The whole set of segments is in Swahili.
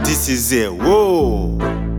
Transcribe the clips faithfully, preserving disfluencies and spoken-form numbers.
This is a whoa.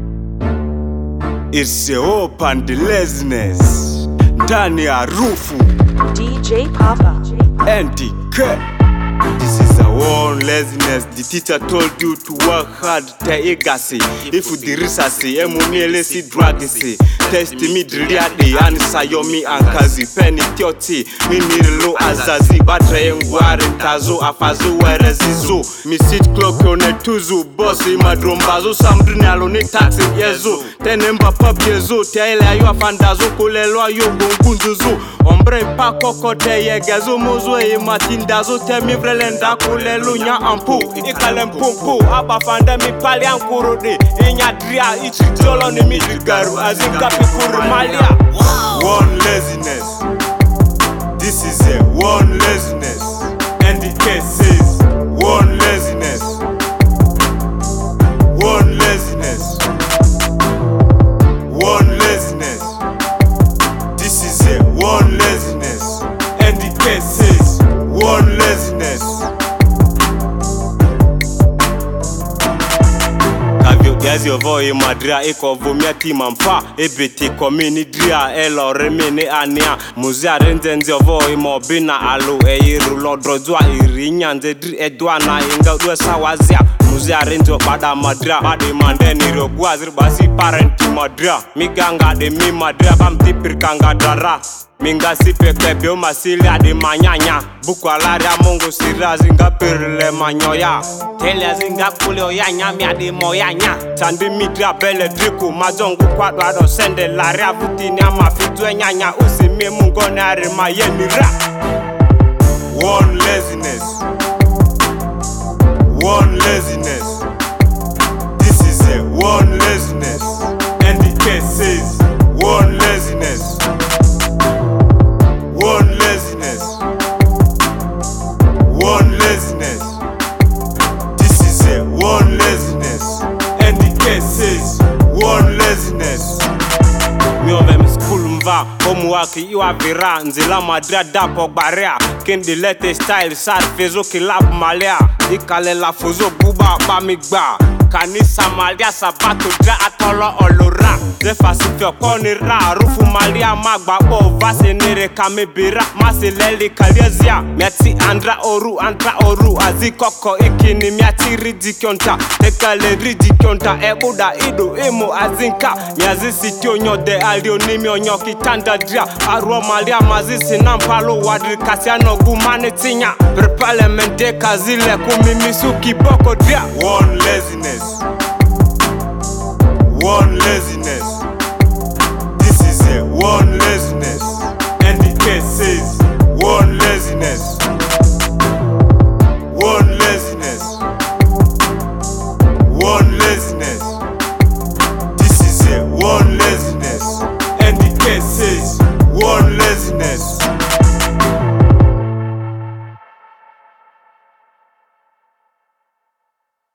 It's a open the laziness. Ndani ya rufu D J Papa Andy K. This is a one laziness. The teacher told you to work hard. Te igasi. If you dirisasi, emuniele si dragisi. Test me driliade and sayomi and kazi. Penny tioti. Mi nirlo azazi. Batre ngware tazo afazo werezizo. Mi sit clock on a tuzu. Bossi madrombazo. Samdrini aloni taxi yezo. Tenemba pop yezo. Teile ayo afandazo. Kulelo ayo gongunzuzo. Ombre pa kokote yegezo. Mozo e matindazo. Temi vrelenda kulelo nya ampu. Ikalem pumpu. Aba fanda mi pali ankurode. Inya dria ichi jolo ni mi digaru. Azinka pikuru malia. One laziness. This is a one laziness. And the case is one laziness. One laziness. One laziness. This is a one laziness. And the case is one laziness. Yazi ovo e madria eko vomia tima mfa ebete komini dria elo remene ania muzia renzenze ovo e mobina alo e yiru lodrozwa irinya nze dri edwa na inga dwe sawazia muzia renzo pada madria bade mande ni rogwa zirbasi parent madria miganga de mi madria bam tipir kanga dara minga sipe kebe o masili ade manyanya buku alaria mongo sira zinga perle manyoya tele zinga kule oyanya mi ade moyanya tandi midra bele driku majongu kwa do sende laria vutini ama fitwe nyanya usimi mungo na rema yenira. One laziness. One laziness. This is a one laziness. And the case is one laziness. One laziness. One laziness. This is a one laziness. And the case is one laziness. Mi ovem school mva homework iwa vira nzila madra dapo barea kendi lete style sar fezo kilab malia ikale la fozo buba ba migba kanisa malia sabato dra atolo olora zefa sifio koni ra rufu malia magba o vase nere kamebira maseleli kaliazia miati andra oru andra oru azikoko ikini miati ridikionta ekale ridikionta ebuda ido emo azinka miazisi tionyo de alionimi onyo kitanda dria arwa malia mazisi nampalo wadri kasiano gumane tinya prepalemente kazile kumimisu kiboko dria. One laziness. One